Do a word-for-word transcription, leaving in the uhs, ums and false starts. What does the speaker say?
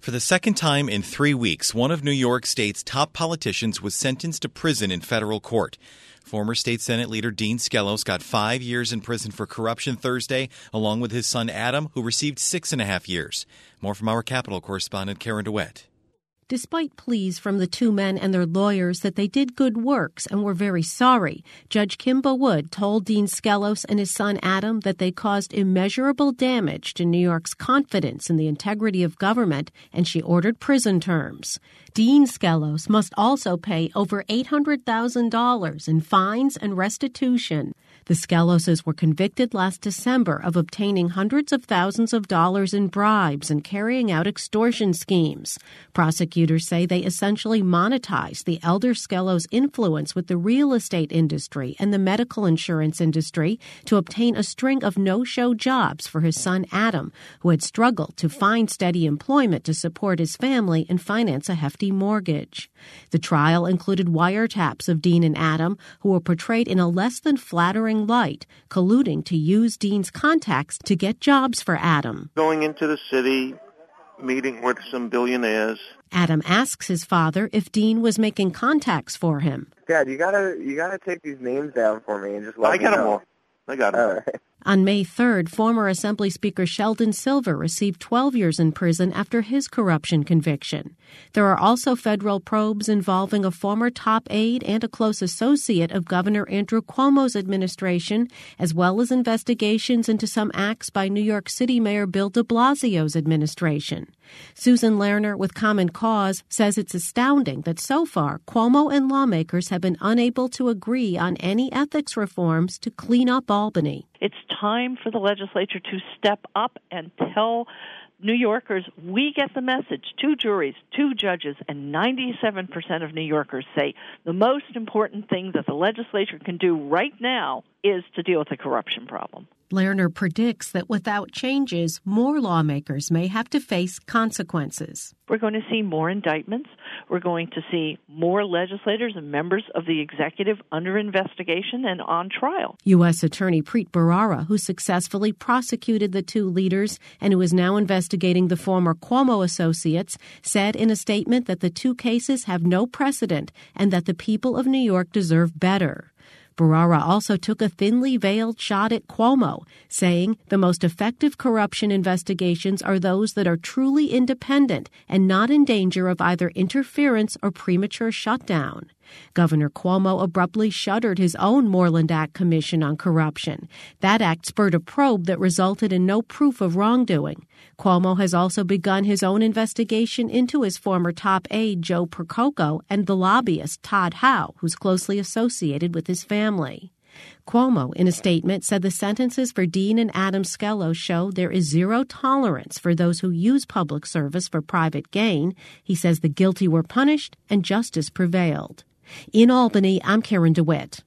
For the second time in three weeks, one of New York State's top politicians was sentenced to prison in federal court. Former State Senate leader Dean Skelos got five years in prison for corruption Thursday, along with his son Adam, who received six and a half years. More from our Capitol correspondent Karen DeWitt. Despite pleas from the two men and their lawyers that they did good works and were very sorry, Judge Kimba Wood told Dean Skelos and his son Adam that they caused immeasurable damage to New York's confidence in the integrity of government, and she ordered prison terms. Dean Skelos must also pay over eight hundred thousand dollars in fines and restitution. The Skeloses were convicted last December of obtaining hundreds of thousands of dollars in bribes and carrying out extortion schemes. Prosecutors say they essentially monetized the elder Skelos' influence with the real estate industry and the medical insurance industry to obtain a string of no-show jobs for his son Adam, who had struggled to find steady employment to support his family and finance a hefty mortgage. The trial included wiretaps of Dean and Adam, who were portrayed in a less than flattering light, colluding to use Dean's contacts to get jobs for Adam. Going into the city, meeting with some billionaires. Adam asks his father if Dean was making contacts for him. Dad, you gotta you gotta take these names down for me and just let I me got know. them all. I got them. All right. On May third, former Assembly Speaker Sheldon Silver received twelve years in prison after his corruption conviction. There are also federal probes involving a former top aide and a close associate of Governor Andrew Cuomo's administration, as well as investigations into some acts by New York City Mayor Bill de Blasio's administration. Susan Lerner with Common Cause says it's astounding that so far Cuomo and lawmakers have been unable to agree on any ethics reforms to clean up Albany. It's time for the legislature to step up and tell New Yorkers, we get the message. Two juries, two judges, and ninety-seven percent of New Yorkers say the most important thing that the legislature can do right now is to deal with the corruption problem. Lerner predicts that without changes, more lawmakers may have to face consequences. We're going to see more indictments. We're going to see more legislators and members of the executive under investigation and on trial. U S. Attorney Preet Bharara, who successfully prosecuted the two leaders and who is now investigating the former Cuomo associates, said in a statement that the two cases have no precedent and that the people of New York deserve better. Bharara also took a thinly veiled shot at Cuomo, saying the most effective corruption investigations are those that are truly independent and not in danger of either interference or premature shutdown. Governor Cuomo abruptly shuttered his own Moreland Act Commission on Corruption. That act spurred a probe that resulted in no proof of wrongdoing. Cuomo has also begun his own investigation into his former top aide, Joe Percoco, and the lobbyist, Todd Howe, who's closely associated with his family. Cuomo, in a statement, said the sentences for Dean and Adam Skelos show there is zero tolerance for those who use public service for private gain. He says the guilty were punished and justice prevailed. In Albany, I'm Karen DeWitt.